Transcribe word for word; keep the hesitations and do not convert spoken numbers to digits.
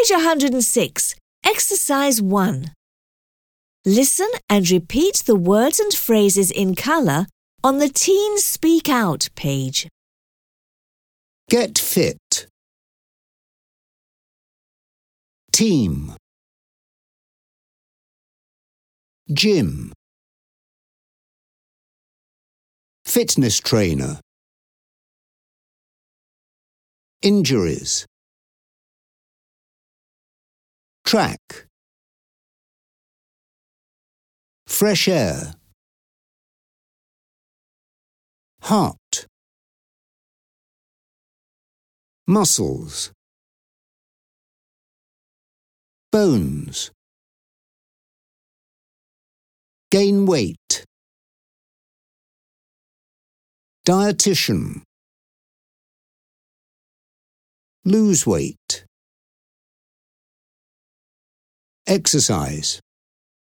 Page one hundred six. Exercise one. Listen and repeat the words and phrases in colour on the Teens Speak Out page. Get fit. Team. Gym. Fitness trainer. Injuries. Track. Fresh air. Heart. Muscles. Bones. Gain weight. Dietitian. Lose weight. Exercise.